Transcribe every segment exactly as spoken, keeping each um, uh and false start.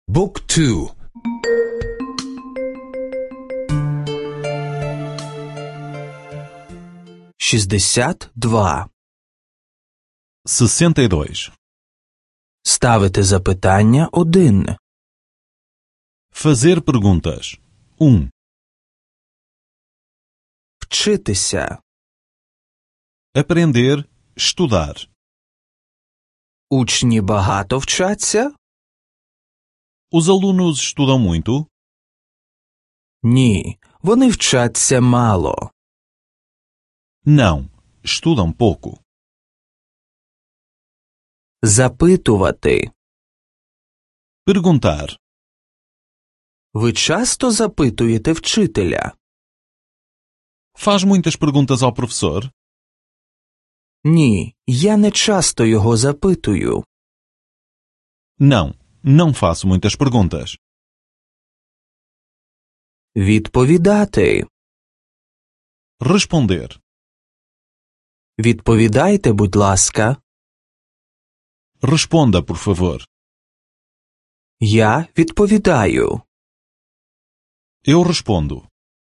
Book two. шістдесят два. sessenta e dois. Ставити запитання один. Fazer perguntas. um. Вчитися. Aprender, estudar. Учні багато вчаться? Os alunos estudam muito? Ні, вони вчаться мало. Não, estudam pouco. Запитувати. Perguntar. Ви часто запитуєте вчителя? Faz muitas perguntas ao professor? Ні, я не часто його запитую. Não, não faço muitas perguntas. Відповідати. Responder. Відповідайте, будь ласка. Responda, por favor. Я відповідаю. Eu respondo.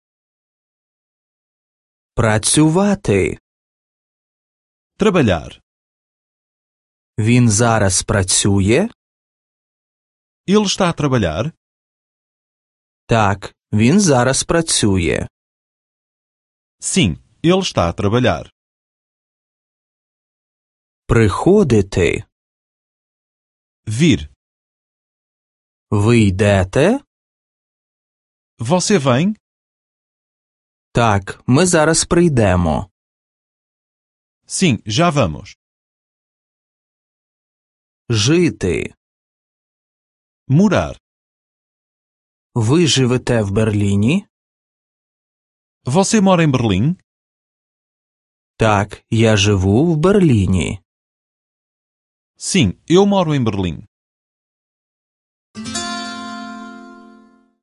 Працювати. Trabalhar. Він зараз працює? Ele está a trabalhar? Так, він зараз працює. Sim, ele está a trabalhar. Приходити. Vir. Ви йдете? Você vem? Так, ми зараз прийдемо. Sim, já vamos. Жити. Morar. Ви живете в Берліні? Você mora em Berlim? Так, я живу в Берліні. Sim, eu moro em Berlim.